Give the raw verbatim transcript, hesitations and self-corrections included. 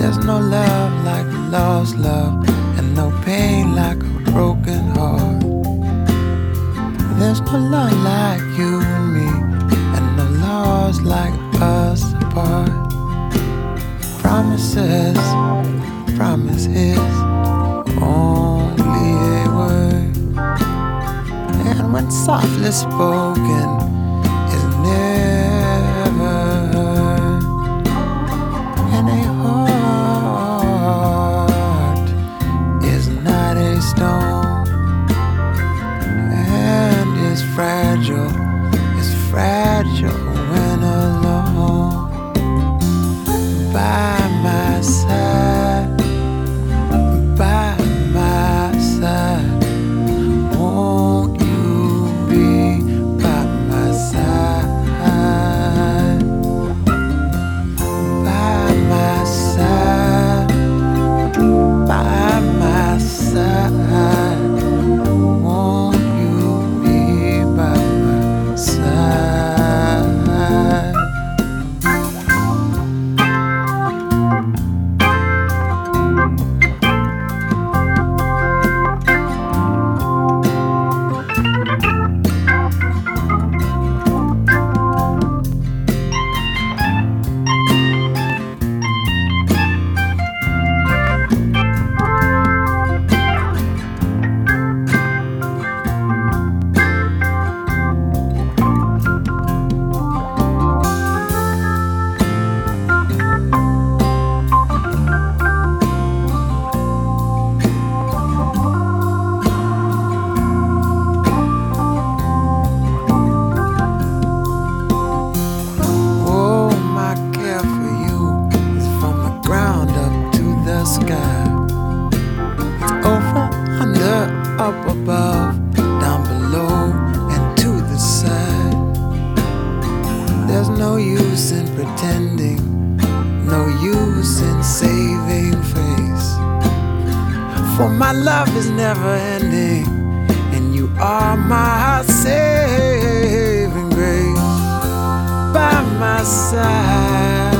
There's no love like a lost love, and no pain like a broken heart. There's no love like you and me, and no laws like us apart. Promises, promises, only a word, and when softly spoken is never heard. And a heart is not a stone, and is fragile, is fragile when alone. By my side, by my side, won't you be by my side? By my side, by my side, won't you be by my side? Sky. It's over, under, up above, down below, and to the side. There's no use in pretending, no use in saving face, for my love is never ending, and you are my saving grace. By my side,